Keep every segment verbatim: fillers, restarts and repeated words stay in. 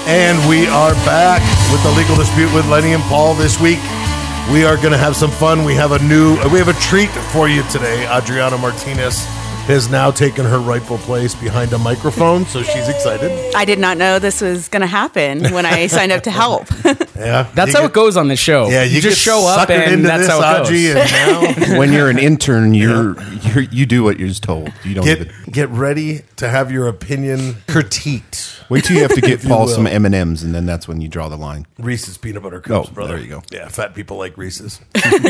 And we are back with the Legal Dispute with Lenny and Paul this week. We are going to have some fun. We have a new, we have a treat for you today. Adriana Martinez has now taken her rightful place behind a microphone, so she's excited. I did not know this was going to happen when I signed up to help. Yeah, that's how get, it goes on the show. Yeah, you, you just show up and that's this, how it goes. And now, when you're an intern, you're, you're you do what you're told. You don't get even get ready to have your opinion critiqued. Wait till you have to get Paul some M and M's, and then that's when you draw the line. Reese's peanut butter cups, oh, brother. There you go. Yeah, fat people like Reese's.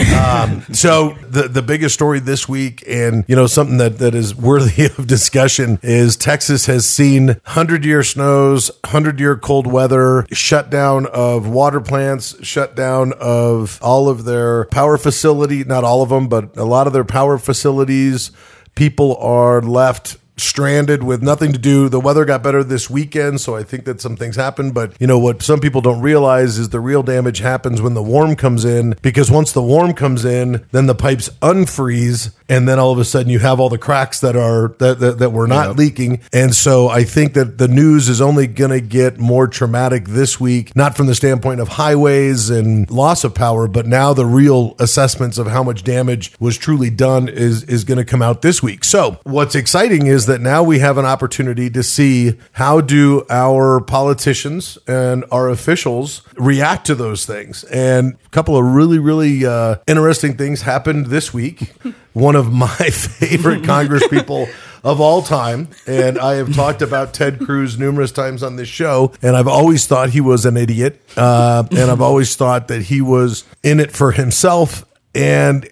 um, so the the biggest story this week, and you know something that, that is worthy of discussion, is Texas has seen hundred-year snows, hundred-year cold weather, shutdown of water plants, shutdown of all of their power facility, not all of them, but a lot of their power facilities. People are left stranded with nothing to do. The weather got better this weekend, so I think that some things happened. But, you know, what some people don't realize is the real damage happens when the warm comes in, because once the warm comes in, then the pipes unfreeze, and then all of a sudden you have all the cracks that are that that, that were not yep. leaking. And so I think that the news is only going to get more traumatic this week, not from the standpoint of highways and loss of power, but now the real assessments of how much damage was truly done is is going to come out this week. So what's exciting is that now we have an opportunity to see how do our politicians and our officials react to those things. And a couple of really, really uh, interesting things happened this week. One of my favorite Congress people of all time, and I have talked about Ted Cruz numerous times on this show, and I've always thought he was an idiot, uh, and I've always thought that he was in it for himself, and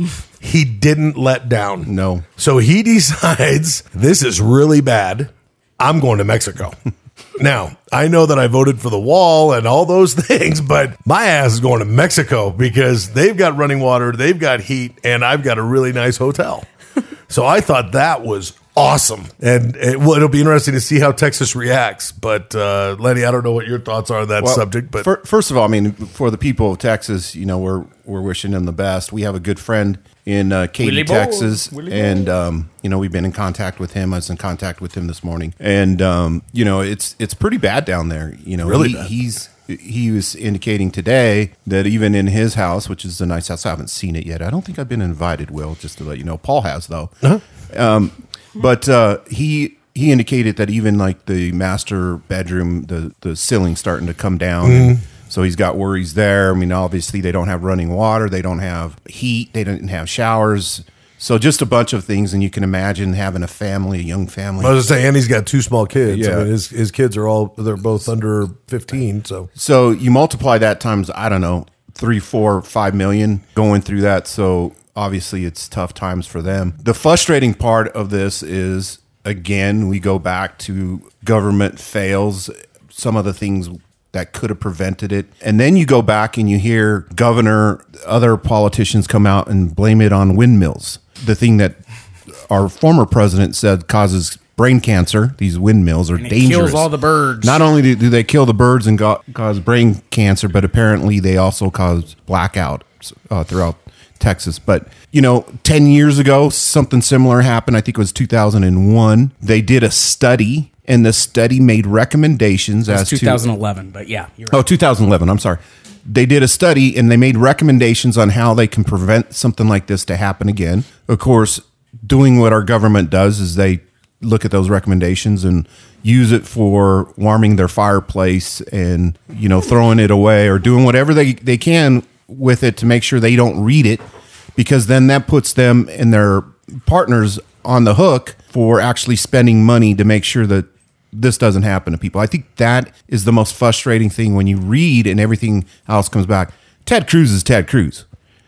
he didn't let down. No. So he decides, this is really bad. I'm going to Mexico. Now, I know that I voted for the wall and all those things, but my ass is going to Mexico because they've got running water, they've got heat, and I've got a really nice hotel. So I thought that was awesome. And it, well, it'll be interesting to see how Texas reacts. But, uh, Lenny, I don't know what your thoughts are on that well, subject. But for, first of all, I mean, for the people of Texas, you know, we're we're wishing them the best. We have a good friend in uh, Katy, Willie Texas, Willie and um, you know, we've been in contact with him. I was in contact with him this morning, and um, you know, it's it's pretty bad down there. You know, really he, bad. he's he was indicating today that even in his house, which is a nice house, I haven't seen it yet. I don't think I've been invited. Will, just to let you know, Paul has though. Uh-huh. Um, but uh, he. He indicated that even like the master bedroom, the, the ceiling starting to come down. Mm. And so he's got worries there. I mean, obviously they don't have running water. They don't have heat. They don't have showers. So just a bunch of things. And you can imagine having a family, a young family. I was saying, and he's got two small kids. Yeah. I mean, his, his kids are all, they're both under fifteen. So, so you multiply that times, I don't know, three, four, five million going through that. So obviously it's tough times for them. The frustrating part of this is, again, we go back to government fails, some of the things that could have prevented it. And then you go back and you hear governor, other politicians come out and blame it on windmills. The thing that our former president said causes brain cancer. These windmills are and it dangerous. Kills all the birds. Not only do, do they kill the birds and go, cause brain cancer, but apparently they also cause blackout uh, throughout Texas. But, you know, ten years ago, something similar happened. I think it was two thousand one. They did a study, and the study made recommendations as to two thousand eleven, but yeah. You're right. Oh, two thousand eleven. I'm sorry. They did a study, and they made recommendations on how they can prevent something like this to happen again. Of course, doing what our government does is they look at those recommendations and use it for warming their fireplace and, you know, throwing it away or doing whatever they, they can with it to make sure they don't read it, because then that puts them and their partners on the hook for actually spending money to make sure that this doesn't happen to people. I think that is the most frustrating thing when you read and everything else comes back. Ted Cruz is Ted Cruz.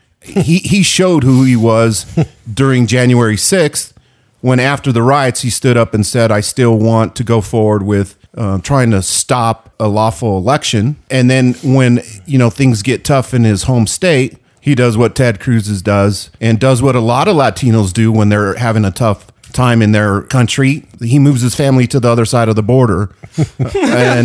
he he showed who he was during January sixth when after the riots he stood up and said, I still want to go forward with Uh, trying to stop a lawful election. And then when, you know, things get tough in his home state, he does what Ted Cruz does and does what a lot of Latinos do when they're having a tough time in their country. He moves his family to the other side of the border. And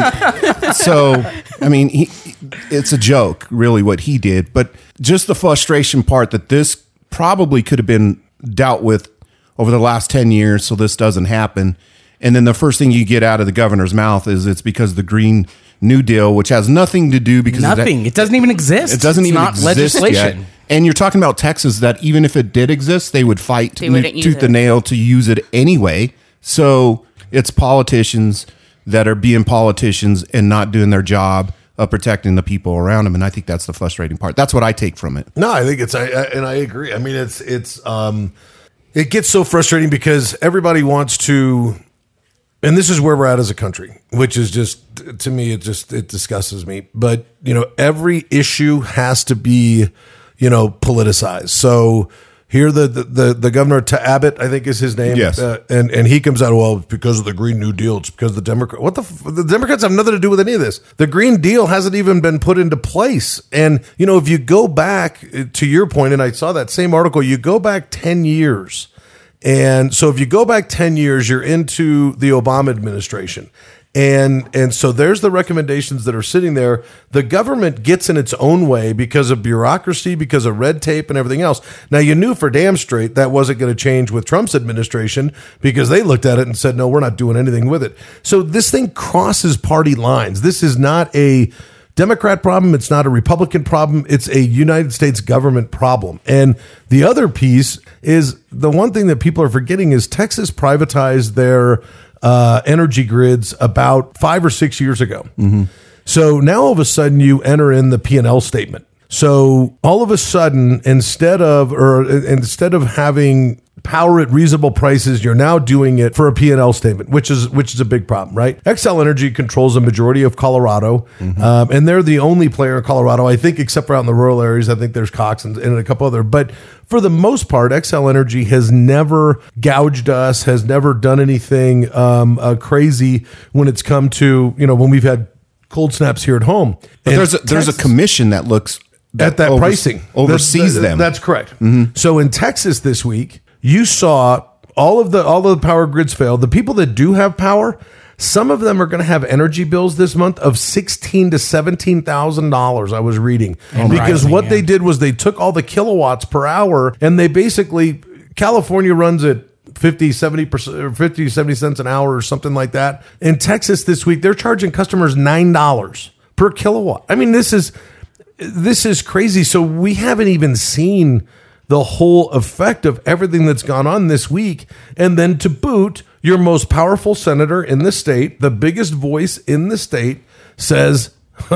so, I mean, he, it's a joke, really, what he did. But just the frustration part that this probably could have been dealt with over the last ten years so this doesn't happen. And then the first thing you get out of the governor's mouth is it's because of the Green New Deal, which has nothing to do because Nothing. It, it doesn't even exist. it doesn't it's even not exist legislation. yet. And you're talking about Texas that even if it did exist, they would fight They wouldn't use tooth it. and nail to use it anyway. So it's politicians that are being politicians and not doing their job of protecting the people around them. And I think that's the frustrating part. That's what I take from it. No, I think it's, I, I, and I agree. I mean, it's, it's, um, it gets so frustrating because everybody wants to, and this is where we're at as a country, which is just, to me, it just, it disgusts me. But, you know, every issue has to be, you know, politicized. So here, the, the, the, the governor, to Abbott, I think is his name. Yes. Uh, and, and he comes out, well, it's because of the Green New Deal. It's because of the Democrat. What the, f- the Democrats have nothing to do with any of this. The Green Deal hasn't even been put into place. And, you know, if you go back to your point, and I saw that same article, you go back ten years. And so if you go back ten years, you're into the Obama administration. And and so there's the recommendations that are sitting there. The government gets in its own way because of bureaucracy, because of red tape and everything else. Now, you knew for damn straight that wasn't going to change with Trump's administration because they looked at it and said, no, we're not doing anything with it. So this thing crosses party lines. This is not a Democrat problem. It's not a Republican problem. It's a United States government problem. And the other piece is the one thing that people are forgetting is Texas privatized their uh, energy grids about five or six years ago. Mm-hmm. So now all of a sudden you enter in the P and L statement. So all of a sudden, instead of, or instead of having power at reasonable prices, you're now doing it for a P and L statement, which is which is a big problem, right? Xcel Energy controls a majority of Colorado, mm-hmm. um, and they're the only player in Colorado, I think, except for out in the rural areas. I think there's Cox and, and a couple other. But for the most part, Xcel Energy has never gouged us, has never done anything um, uh, crazy when it's come to, you know, when we've had cold snaps here at home. But And there's a, there's a Texas- commission that looks at that overs- pricing oversees That- that- them. That's correct. Mm-hmm. So in Texas this week, you saw all of the all of the power grids fail. The people that do have power, some of them are going to have energy bills this month of sixteen to seventeen thousand dollars. I was reading And because rising, what yeah. they did was they took all the kilowatts per hour and they basically California runs at fifty, seventy percent or fifty, seventy cents an hour or something like that. In Texas this week, they're charging customers nine dollars per kilowatt. I mean, this is this is crazy. So we haven't even seen the whole effect of everything that's gone on this week. And then to boot, your most powerful senator in the state, the biggest voice in the state, says,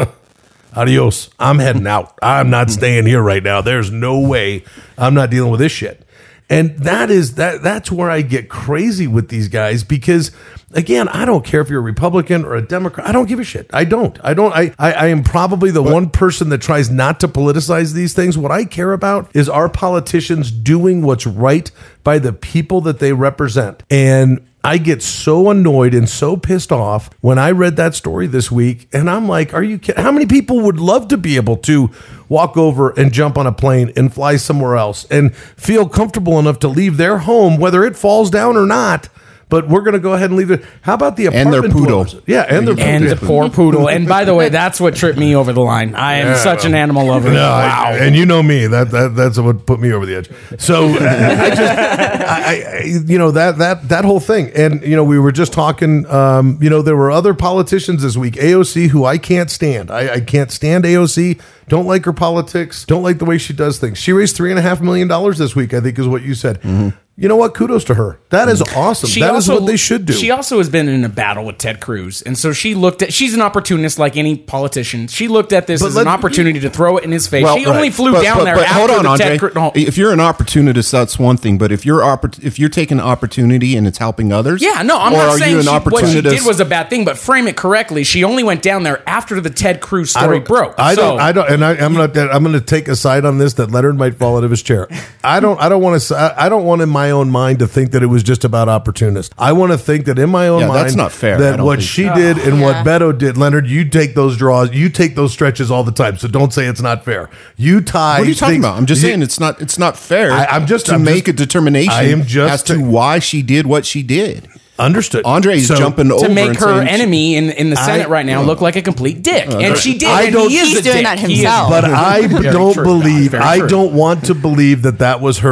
adios, I'm heading out. I'm not staying here right now. There's no way I'm not dealing with this shit. And that is that that's where I get crazy with these guys because, again, I don't care if you're a Republican or a Democrat. I don't give a shit. I don't. I don't. I, I, I am probably the one person that tries not to politicize these things. What I care about is our politicians doing what's right by the people that they represent. And I get so annoyed and so pissed off when I read that story this week. And I'm like, are you kidding? How many people would love to be able to walk over and jump on a plane and fly somewhere else and feel comfortable enough to leave their home, whether it falls down or not? But we're going to go ahead and leave it. How about the And apartment their poodle. blowers? Yeah, and their And poodle. the poor poodle. And by the way, that's what tripped me over the line. I am such an animal lover. No, Wow. I- and you know me. That that that's what put me over the edge. So I just, I, I, you know, that that that whole thing. And you know, we were just talking. Um, you know, there were other politicians this week. A O C, who I can't stand. I, I can't stand A O C. Don't like her politics. Don't like the way she does things. She raised three and a half million dollars this week, I think, is what you said. Mm-hmm. You know what? Kudos to her. That is awesome. She That is also- what they should do. She also has been in a battle with Ted Cruz, and so she looked at. She's an opportunist, like any politician. She looked at this But as let- an opportunity to throw it in his face. Well, she only right. flew But- down but- there but after hold on, the Andre. Ted Cruz. No. If you're an opportunist, that's one thing. But if you're oppor- if you're taking an opportunity and it's helping others, Yeah, no, I'm or not are saying you an she, what she opportunist? did was a bad thing, but frame it correctly. She only went down there after the Ted Cruz I story don't- broke. I So- don't. I don't. And I, I'm gonna. I'm gonna take a side on this that Leonard might fall out of his chair. I don't. I don't want to. I don't want in my own mind to think that it was just about opportunists. I want to think that in my own Yeah, mind, that's not fair. I That don't what think she so. did and what Yeah. Beto did, Leonard, you take those draws, you take those stretches all the time. So don't say it's not fair. You tie. What are you talking things- about? I'm just you- saying it's not it's not fair. I- I'm just- to I'm make just- a determination I am just as to ta- why she did what she did. Understood. Andre is So- jumping over to make and her saying she- enemy in, in the Senate right now look like a complete dick, and she did. I and don't- he is He's a doing dick. that He is- himself. But I Very don't true. believe. Very I true. don't want to believe that that was her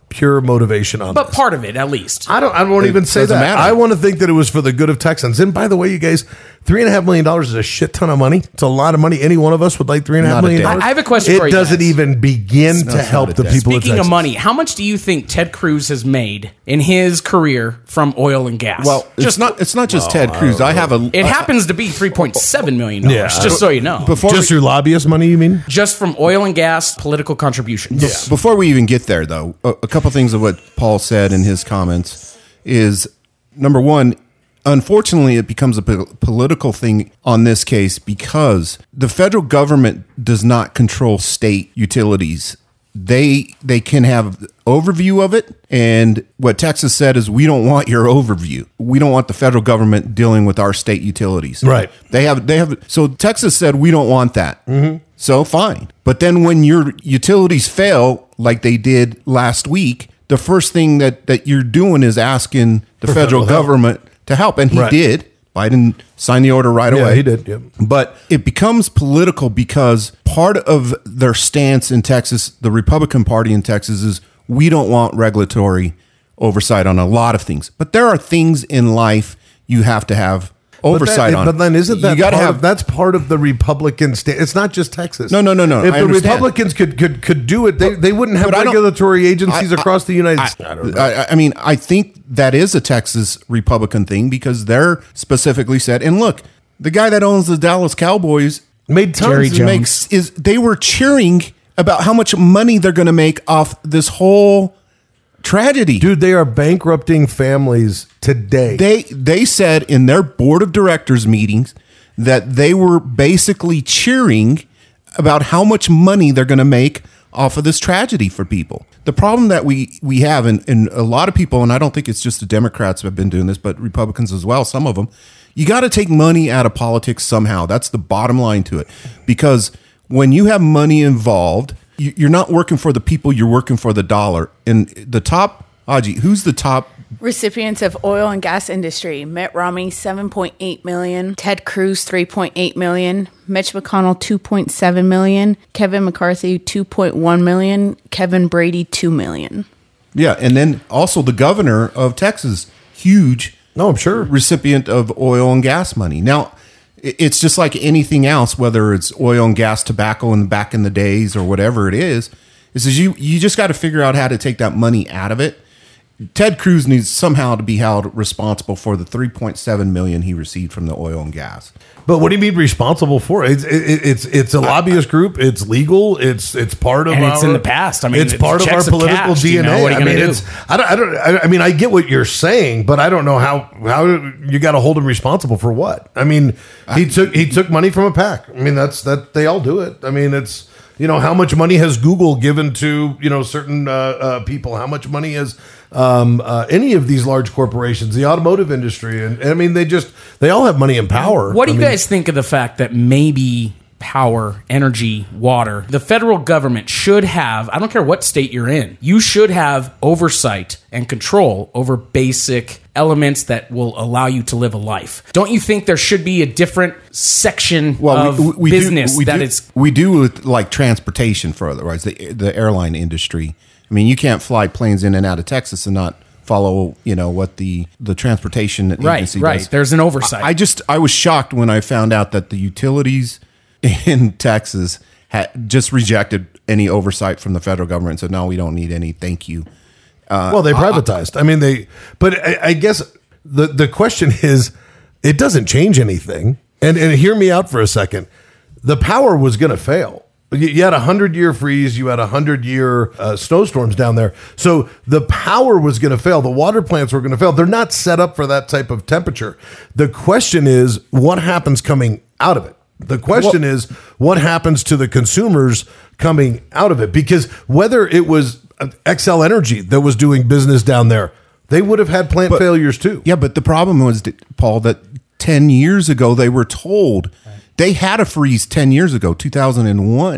pure motivation on But this. part of it, at least. I don't. I won't It even say doesn't that. matter. I want to think that it was for the good of Texans. And by the way, you guys, three and a half million dollars is a shit ton of money. It's a lot of money. Any one of us would like three and a half Not a million day. dollars. I have a question It for you doesn't guys. even begin not to help a the day. people. Speaking of, of Texas. money, how much do you think Ted Cruz has made in his career from oil and gas? Well, it's not. It's not just Ted Cruz. I have a. it I- happens to be three point seven million dollars, Yeah. just so you know. Before just we, through lobbyist money, you mean? Just from oil and gas political contributions. Before we even get there, though, a, a couple things of what Paul said in his comments is number one. Unfortunately, it becomes a po- political thing on this case because the federal government does not control state utilities. They they can have overview of it, and what Texas said is we don't want your overview. We don't want the federal government dealing with our state utilities. Right. They have they have so Texas said we don't want that. Mm-hmm. So fine. But then when your utilities fail, like they did last week, the first thing that that you're doing is asking the For federal federal help. government to help, and he Right. did. Biden signed the order right Yeah, away. he did, yep. But it becomes political because part of their stance in Texas, the Republican Party in Texas, is we don't want regulatory oversight on a lot of things. But there are things in life you have to have oversight but that, on. But then isn't that you gotta part have of, that's part of the Republican state? It's not just Texas. No, no, no, no. If I the understand. Republicans could could could do it, they, they wouldn't have But I don't- regulatory agencies I- I- across the United I, States. I don't know. I, I mean, I think that is a Texas Republican thing because they're specifically said. And look, the guy that owns the Dallas Cowboys Made tons. Jerry of- Jones. makes is they were cheering about how much money they're going to make off this whole tragedy. Dude, they are bankrupting families today. They they said in their board of directors meetings that they were basically cheering about how much money they're going to make off of this tragedy for people. The problem that we we have, and, and a lot of people, and I don't think it's just the Democrats have been doing this, but Republicans as well, some of them, you got to take money out of politics somehow. That's the bottom line to it. Because when you have money involved, you- you're not working for the people, you're working for the dollar. And the top, Haji, who's the top? Recipients of oil and gas industry: Mitt Romney seven point eight million, Ted Cruz three point eight million, Mitch McConnell two point seven million, Kevin McCarthy two point one million, Kevin Brady two million. Yeah, and then also the governor of Texas, huge no, I'm sure. recipient of oil and gas money. Now, i- it's just like anything else, whether it's oil and gas, tobacco in back in the days or whatever it is, is that you you just got to figure out how to take that money out of it. Ted Cruz needs somehow to be held responsible for the three point seven million he received from the oil and gas. But what do you mean responsible for? It's it, it's it's a lobbyist group. It's legal. It's it's part of And our, it's in the past. I mean, it's it's part of our checks have political cashed, you D N A. know, what are you I mean, gonna do? it's I don't I don't I, I mean I get what you're saying, but I don't know how how you got to hold him responsible for what. I mean, he took he took money from a PAC. I mean, that's that they all do it. I mean, it's. You know, how much money has Google given to, you know, certain uh, uh, people? How much money has um, uh, any of these large corporations, the automotive industry? And, and I mean, they just, they all have money and power. What do I you mean, guys think of the fact that maybe power, energy, water, the federal government should have, I don't care what state you're in, you should have oversight and control over basic elements that will allow you to live a life. Don't you think there should be a different section of business do, we that do, it's we do with like transportation for otherwise the the airline industry. I mean, you can't fly planes in and out of Texas and not follow, you know, what the the transportation right, agency right. does. There's an oversight. I just I was shocked when I found out that the utilities in Texas had just rejected any oversight from the federal government and said, no, we don't need any. Thank you. well, they privatized. I mean, they, but I, I guess the, the question is, it doesn't change anything. And, and hear me out for a second. The power was going to fail. You, you had a hundred year freeze. You had a hundred year uh, snowstorms down there. So the power was going to fail. The water plants were going to fail. They're not set up for that type of temperature. The question is, what happens coming out of it? The question Well- is, what happens to the consumers coming out of it? Because whether it was X L Energy that was doing business down there, they would have had plant failures too. Yeah, but the problem was, Paul, that ten years ago they were told they had a freeze ten years ago, two thousand one.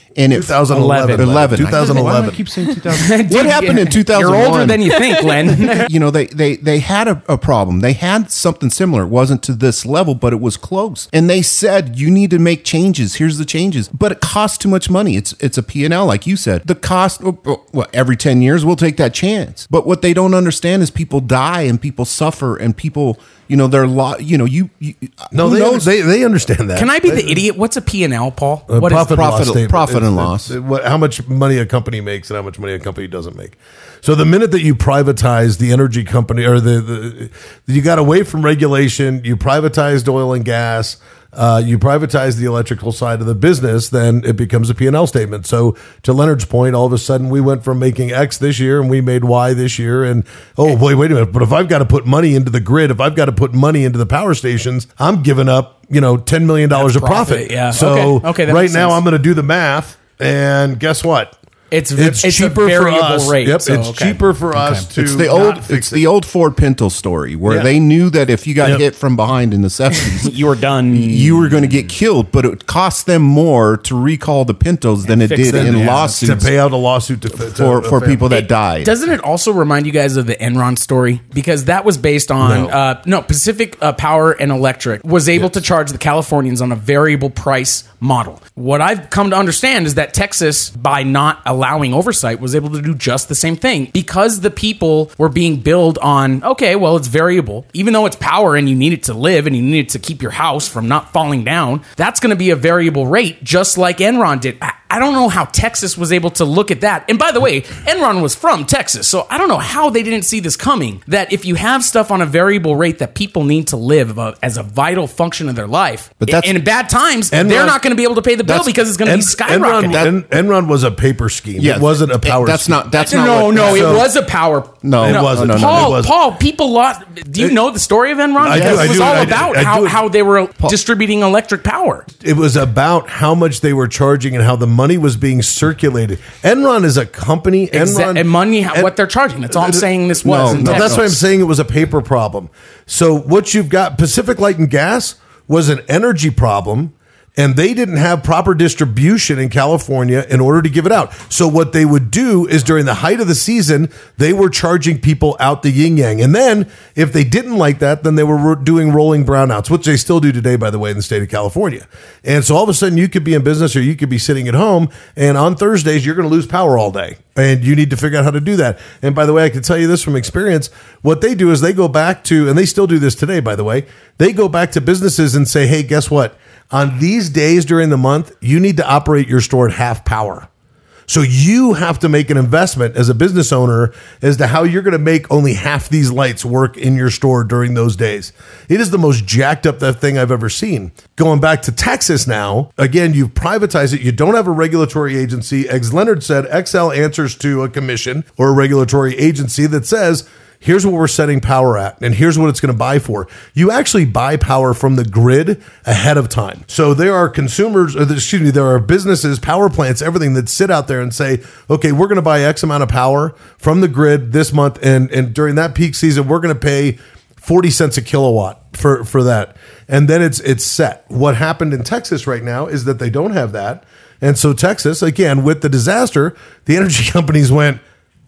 And it, two thousand eleven. eleven. two thousand eleven. Why do I keep saying two thousand? What happened in two thousand one? You're older than you think, Len. You know, they they they had a, a problem. They had something similar. It wasn't to this level, but it was close. And they said, you need to make changes. Here's the changes. But it costs too much money. It's it's a P and L, like you said. The cost, well, every ten years, we'll take that chance. But what they don't understand is people die and people suffer and people, you know, they're lot. You know, you, you no, who they, knows? they they understand that. Can I be They- the idiot? What's a P and L, Paul? Uh, What is profit, and profit- loss statement. profit and It's- loss. it's what- how much money a company makes and how much money a company doesn't make. So the minute that you privatize the energy company or the, the you got away from regulation, you privatized oil and gas, uh, you privatize the electrical side of the business, then it becomes a P and L statement. So to Leonard's point, all of a sudden we went from making X this year and we made Y this year. And, oh, wait, wait a minute. But if I've got to put money into the grid, if I've got to put money into the power stations, I'm giving up, you know, ten million dollars of Profit, profit. yeah. So Okay, okay, that right makes now sense. I'm going to do the math. And guess what? It's It's, it's cheaper a variable for us. rate. Yep, so, it's okay. cheaper for us to. It's the not old fix it's it. the old Ford Pinto story where Yeah. they knew that if you got Yep. hit from behind in the seventies, You were done. you were going to get killed, but it cost them more to recall the Pintos than it fix did them, in yeah. to lawsuits pay out a lawsuit to, to for, for to- people that died. Doesn't it also remind you guys of the Enron story? Because that was based on No. uh, no Pacific uh, Power and Electric was able to charge the Californians on a variable price model. What I've come to understand is that Texas, by not allowing oversight, was able to do just the same thing because the people were being billed on, okay, well, it's variable. Even though it's power and you need it to live and you need it to keep your house from not falling down, that's going to be a variable rate, just like Enron did. I, I don't know how Texas was able to look at that. And by the way, Enron was from Texas, so I don't know how they didn't see this coming, that if you have stuff on a variable rate that people need to live uh, as a vital function of their life, But that's- in, in bad times, Enron- they're not going to be able to pay the bill that's- because it's going to be En- skyrocketing. Enron, En- Enron was a paper scheme. Yeah, it wasn't a power. That's scheme. not. That's not. no, what- no, so- it was a power. No, It no, wasn't. no, no, Paul, It wasn't. Paul, people lost. Do you know the story of Enron? I do, Because I it was do, all I do, about I how, do. how they were distributing electric power. It was about how much they were charging and how the money was being circulated. Enron is a company. Exa- Enron and money, En- what they're charging. That's all I'm saying this was. No, in No, Texas. that's why I'm saying it was a paper problem. So what you've got, Pacific Light and Gas was an energy problem, and they didn't have proper distribution in California in order to give it out. So what they would do is during the height of the season, they were charging people out the yin yang. And then if they didn't like that, then they were ro- doing rolling brownouts, which they still do today, by the way, in the state of California. And so all of a sudden you could be in business or you could be sitting at home, and on Thursdays, you're going to lose power all day. And you need to figure out how to do that. And by the way, I can tell you this from experience. What they do is they go back to, and they still do this today, by the way, they go back to businesses and say, hey, guess what? On these days during the month, you need to operate your store at half power. So you have to make an investment as a business owner as to how you're going to make only half these lights work in your store during those days. It is the most jacked up that thing I've ever seen. Going back to Texas now, again, you've privatized it. You don't have a regulatory agency. As Leonard said, X L answers to a commission or a regulatory agency that says, here's what we're setting power at, and here's what it's going to buy for. You actually buy power from the grid ahead of time. So there are consumers, or excuse me, there are businesses, power plants, everything that sit out there and say, okay, we're going to buy X amount of power from the grid this month, and, and during that peak season, we're going to pay forty cents a kilowatt for, for that. And then it's it's set. What happened in Texas right now is that they don't have that. And so Texas, again, with the disaster, the energy companies went,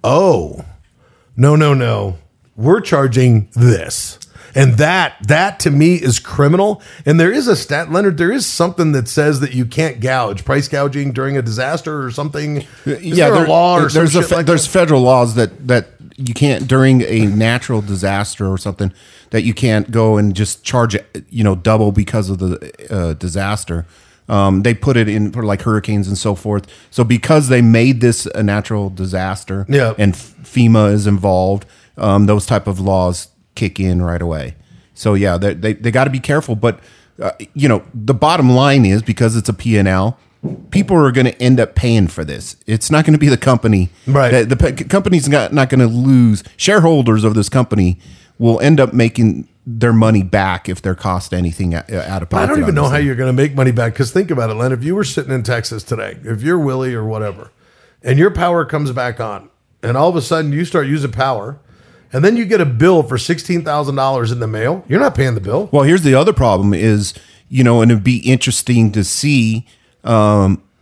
oh, no, no, no. We're charging this. And that, that to me is criminal. And there is a stat, Leonard, there is something that says that you can't gouge, price gouging during a disaster or something. Is yeah, there there- a law or there's some a shit fe- like there's that? federal laws that that you can't during a natural disaster or something that you can't go and just charge you know double because of the uh, disaster. Um, they put it in for like hurricanes and so forth. So because they made this a natural disaster, Yeah. and FEMA is involved, um, those type of laws kick in right away. So yeah, they they, they got to be careful. But uh, you know, the bottom line is because it's a P and L, people are going to end up paying for this. It's not going to be the company. Right. The, the pe- company's not, not going to lose. Shareholders of this company will end up making their money back if they're cost anything out out of pocket. I don't even on know this how thing. you're going to make money back. Because think about it, Len. If you were sitting in Texas today, if you're Willie or whatever, and your power comes back on, and all of a sudden you start using power, and then you get a bill for sixteen thousand dollars in the mail, you're not paying the bill. Well, here's the other problem is, you know, and it'd be interesting to see um,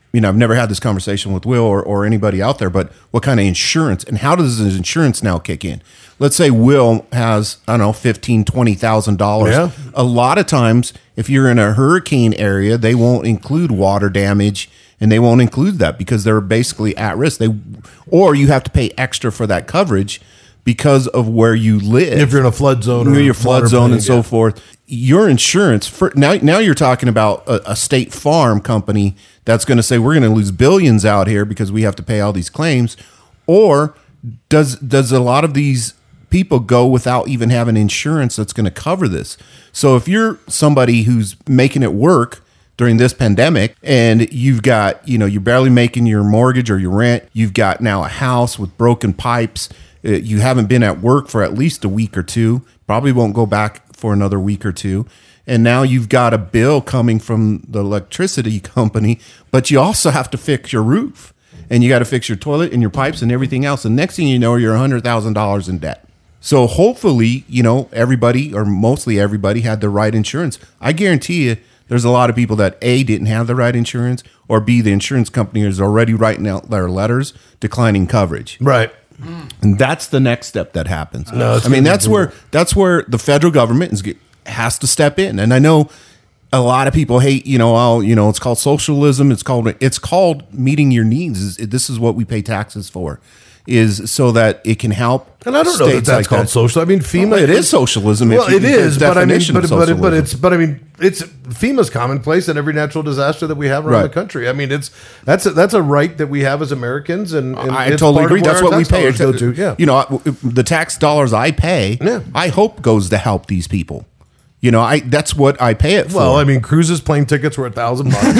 you know, I've never had this conversation with Will or, or anybody out there, but what kind of insurance and how does his insurance now kick in? Let's say Will has, I don't know, fifteen, twenty thousand dollars. Yeah. A lot of times, if you're in a hurricane area, they won't include water damage, and they won't include that because they're basically at risk. They, or you have to pay extra for that coverage because of where you live. If you're in a flood zone, or or your flood water zone plain, and so yeah. forth, your insurance for now. Now you're talking about a, a state farm company that's going to say we're going to lose billions out here because we have to pay all these claims, or does does a lot of these people go without even having insurance that's going to cover this? So if you're somebody who's making it work during this pandemic and you've got, you know, you're barely making your mortgage or your rent, you've got now a house with broken pipes, uh, you haven't been at work for at least a week or two, probably won't go back for another week or two. And now you've got a bill coming from the electricity company, but you also have to fix your roof and you got to fix your toilet and your pipes and everything else. And next thing you know, you're one hundred thousand dollars in debt. So hopefully, you know, everybody or mostly everybody had the right insurance. I guarantee you there's a lot of people that A, didn't have the right insurance, or B, the insurance company is already writing out their letters declining coverage. Right. And that's the next step that happens. No, it's I mean, gonna that's be- where that's where the federal government is, has to step in. And I know a lot of people hate, you know, oh, you know, it's called socialism. It's called it's called meeting your needs. This is what we pay taxes for, is so that it can help. And I don't know that states that's like called that. social. I mean, FEMA Well, it is socialism. if Well, you- it the is, but I mean, definition but of but, it, but socialism. it's but I mean, it's FEMA's commonplace in every natural disaster that we have around Right. the country. I mean, it's that's a, that's a right that we have as Americans, and, and I it's totally part of agree. where That's our what we tax pay. dollars go to. Yeah, You know, I- the tax dollars I pay, Yeah. I hope goes to help these people. You know, I that's what I pay it for. Well, I mean, cruises, plane tickets were a thousand bucks,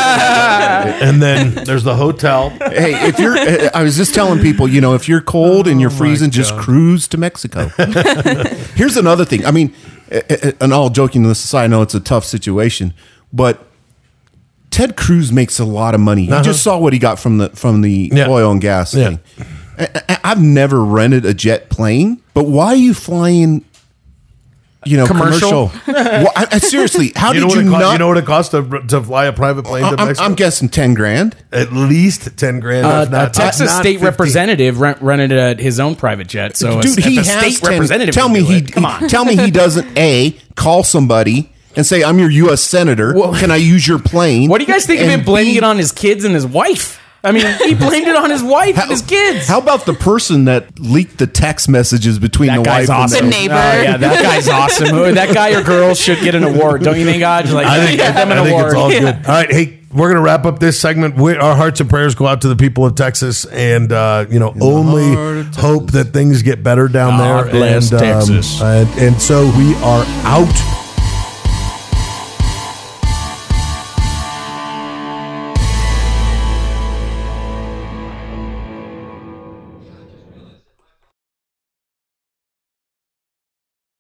and then there's the hotel. hey, if you're, I was just telling people, you know, if you're cold and you're freezing, just cruise to Mexico. Here's another thing. I mean, and all joking aside, I know it's a tough situation, but Ted Cruz makes a lot of money. You Uh-huh. just saw what he got from the from the Yeah. oil and gas Yeah. thing. I, I- I've never rented a jet plane, but why are you flying? You know, Commercial? commercial. Well, I, I, seriously, how You know, did what you it cost, not? you know what it costs to, to fly a private plane to I'm, Mexico? I'm guessing ten grand. At least ten grand. Uh, if not, a Texas not state fifteen. representative rent, rented a, his own private jet. So Dude, if he a has state ten, representative. Tell can me do he it, come on. Tell me he doesn't a call somebody and say, "I'm your U S senator. Can I use your plane?" What do you guys think of And him blaming B, it on his kids and his wife? I mean, he blamed it on his wife and his kids. How about the person that leaked the text messages between that the guy's wife awesome. and The the neighbor. Oh, yeah, that guy's awesome. That guy or girl should get an award, don't you think, Aj? Like, I think, give them an I think award. it's all Yeah. good. All right, hey, we're gonna wrap up this segment. We, our hearts and prayers go out to the people of Texas, and uh, you know, only heart of Texas. hope that things get better down God there. bless and, Texas. and, and so we are out.